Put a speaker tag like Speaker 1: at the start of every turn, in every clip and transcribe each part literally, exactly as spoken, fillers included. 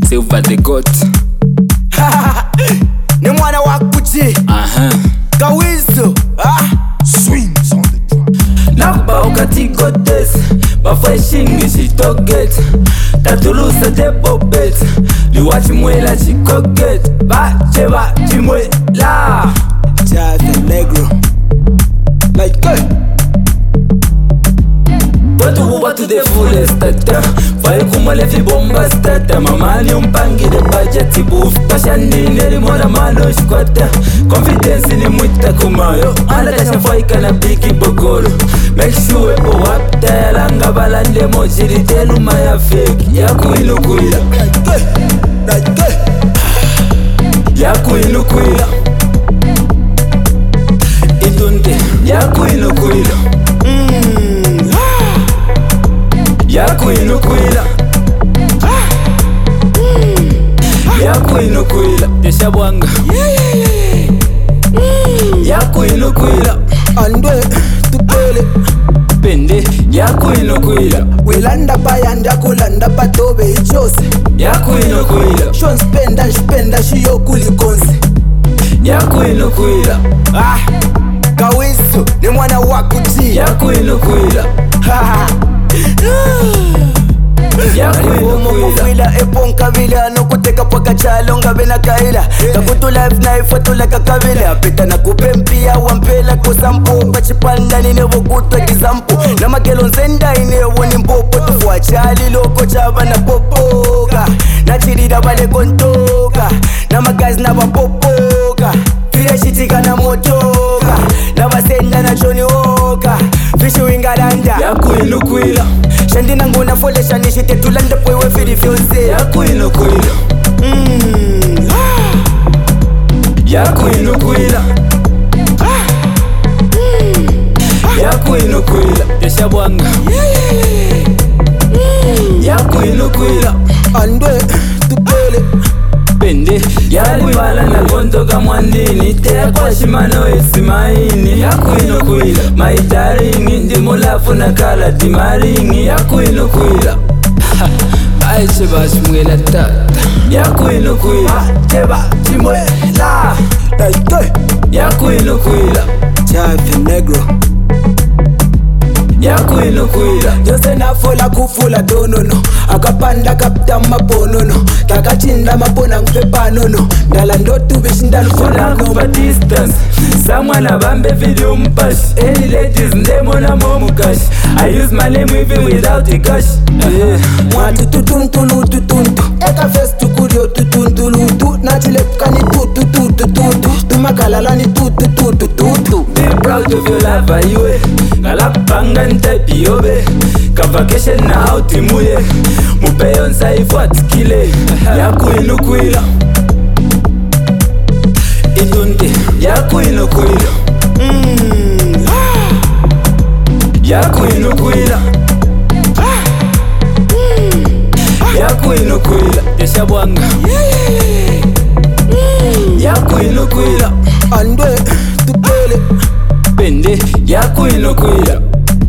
Speaker 1: Silver the goat.
Speaker 2: Ni mwana wa kuchi.
Speaker 1: Aha.
Speaker 2: Kawizo. Ah.
Speaker 3: Swings on the drum.
Speaker 1: Nakba ukati goddess. Bafashingi shitoget. Tatulusa de bobet. Liwachi mwela chikoget. Bache bachi mwela.
Speaker 2: Java negro. Like hey.
Speaker 1: Watu huwa to the fullest tata. Fai kumale fi bomba stata. Mamani umpangi de budget boof. Pashani neri mora malo shkwata. Confidence ni mwita kumayo. Ala kasha fai kana biki bokoro. Make sure po wapta ya langa balande mochiri telu maya fake. Yaku inukuila.
Speaker 2: Like hey.
Speaker 1: Yaku inukuila. Itunte. Yaku inukuila.
Speaker 2: Mm.
Speaker 1: Yaku inukuila. Yaku inukuila. Deshabwanga. Yaku inukuila.
Speaker 2: Andwe tupele.
Speaker 1: Pende. Yaku inukuila.
Speaker 2: Wilanda bayanda kulanda patobe ichose.
Speaker 1: Yaku inukuila.
Speaker 2: Shon spenda spenda shiyo kulikonse.
Speaker 1: Yaku inukuila.
Speaker 2: Ah. Kawizo ni mwana wa kuchi.
Speaker 1: Yaku inukuila.
Speaker 2: Ha.
Speaker 1: Yaku inukuila.
Speaker 2: Wila eponka vila no kuteka paka chalo ngabe na kaila kakutu life na ifoto ka kabila pita na kupempia wampela kusampo bachipanda ni nebo kutwa kizampo na magelo nzenda ine woni mpopo tufwa chali loko chaba na popoka na chirida bale kontoka na magazi na bapopoka vile shitika na motoka na basenda na Johnny Walker fishu wingalanda.
Speaker 1: Yaku inukuila.
Speaker 2: Shandi nangu na fole shani shite tulande pwewe firi fyonse.
Speaker 1: Yaku inukuila.
Speaker 2: Mm.
Speaker 1: Yaku inukuila. Yaku inukuila. Deshabwanga. Yaku inukuila.
Speaker 2: Andwe tupele.
Speaker 1: Pende. Yaku ibala na gondo kamwandini. Tea kwa shimano esimaini. Yaku inukuila. Maitaringi ndi mulafu na kala timaringi. Yaku inukuila. Aiche bashimwela tata. Yaku inukuila.
Speaker 2: Cheba chimwela. Like hey.
Speaker 1: Yaku inukuila.
Speaker 2: Java negro.
Speaker 1: Yaku inukuila.
Speaker 2: Jose na fola kufula donono akapanda kapta maponono takachinda mapona ngupepa nono ndala ndotu bishinda
Speaker 1: Kona
Speaker 2: lufona
Speaker 1: kupa distance. Samwana bambe video mpash. Any ladies ndemona momu cash. I use my name even without the cash. Yeah.
Speaker 2: mwatu tutuntulu tutuntu eka fes tukurio tutuntulutu nachilepukani tutututututu tumakalalani tutututututu.
Speaker 1: Be proud of your life ayiwe. Ngalapanga ntepi yobe. Ka vacation na out imuye. Mupeyo nsaifu atikile. Yaku inukuila. Itunte. Yaku inukuila.
Speaker 2: Mm.
Speaker 1: Yaku inukuila. Yaku inukuila. Deshabwanga. Yaku inukuila.
Speaker 2: Andwe tupele.
Speaker 1: Pende. Yaku inukuila.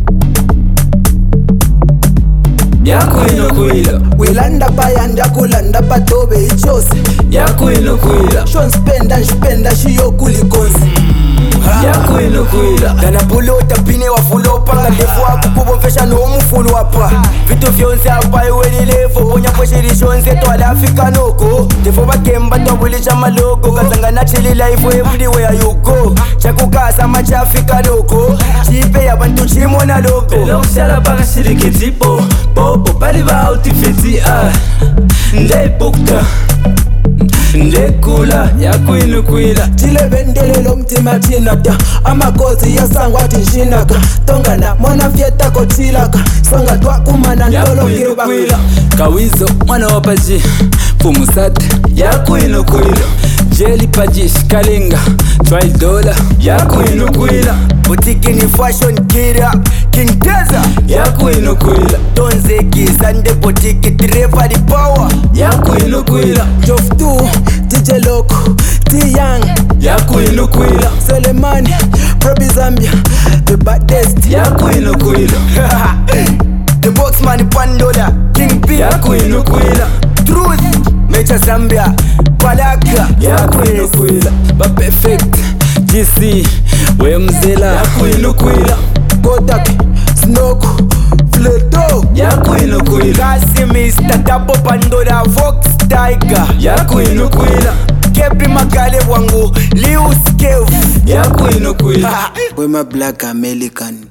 Speaker 1: Yaku inukuila.
Speaker 2: Wilanda bayanda kulanda patobe ichose.
Speaker 1: Yaku inukuila.
Speaker 2: Shon spenda spenda shiyo kulikonse.
Speaker 1: Yaku inukuila.
Speaker 2: Dana pulo tapine wa fulo panga defo akukubo fesha no mufulu apa vitu vyonse apa iweni levo bonya poshiri shonse to ala Africa noko defo bakemba to bulisha malogo kazanga na chili life everywhere you go chakukasa macha Africa noko chipe ya bantu chimona logo
Speaker 1: Longshala baka shiriki tipo. Popo pali ba outfiti ah. Nde bukta. Nde kula. Yaku inukuila.
Speaker 2: chile bendelelo mtima chinata amakozi yasangwa tinshinaka tongana mwana fieta kochilaka songa twakumana
Speaker 1: Yaku
Speaker 2: ndolo
Speaker 1: inukuila.
Speaker 2: kirubaka
Speaker 1: Kawizo mwana wa paji. Fumusate. Yaku inukuila. Jelly paji shikalinga. Try dollar. Yaku inukuila.
Speaker 2: butiki ni fashion kira King Teza
Speaker 1: Yaku inukuila.
Speaker 2: Tonze gizande butiki driver the power
Speaker 1: Yaku inukuila.
Speaker 2: Jof two D J Loco T Young
Speaker 1: Yaku inukuila.
Speaker 2: Selemani Probi Zambia the baddest
Speaker 1: Yaku inukuila.
Speaker 2: The boxman Pandola King P
Speaker 1: Yaku inukuila.
Speaker 2: Truth cha Zambia Balaka
Speaker 1: Yakuinukwila Ba perfect G C Wemzela Yakuinukwila
Speaker 2: Kodak Snook Fleto
Speaker 1: Yakuinukwila
Speaker 2: Kasi mister Double Pandora Vox Tiger
Speaker 1: Yakuinukwila
Speaker 2: Kepi Makale wangu Liu Skev
Speaker 1: Yakuinukwila
Speaker 2: Wema Black American